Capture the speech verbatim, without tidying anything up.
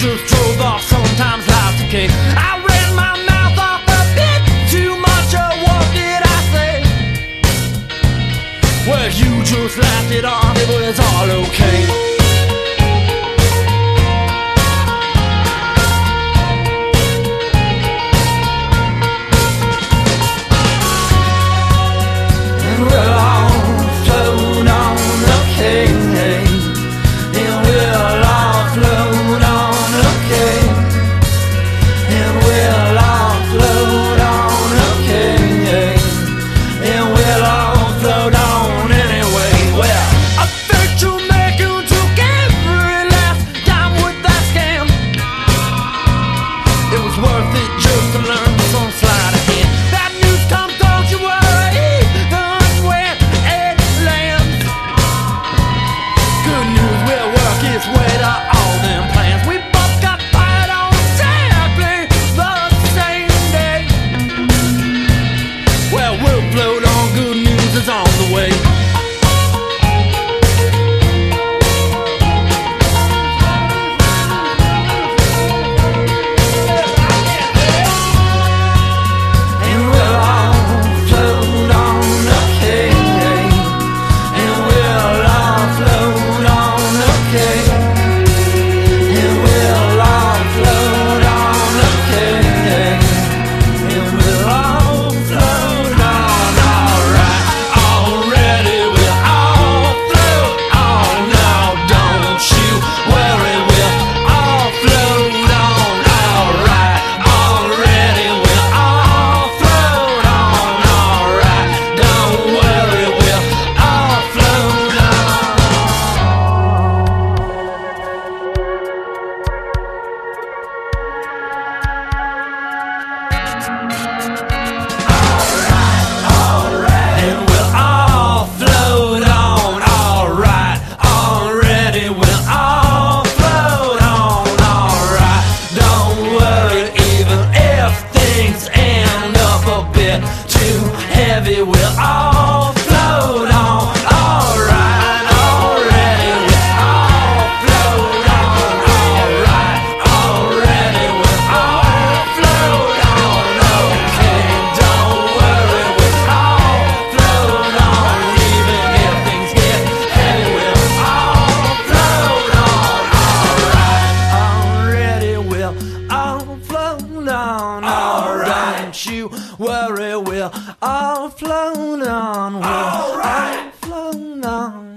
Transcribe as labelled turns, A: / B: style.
A: just drove off, sometimes life's a cake. I ran my mouth off a bit too much, or what did I say? Well, you just laughed it off, it was all okay. On the way. Heavy, we'll all float on, alright, already, we'll all float on, alright, already, we'll all float on, okay, don't worry, we'll all float on, even if things get heavy, we'll all float on, alright, already, we'll all float on, alright, don't you worry, we'll all float on, we'll all float on.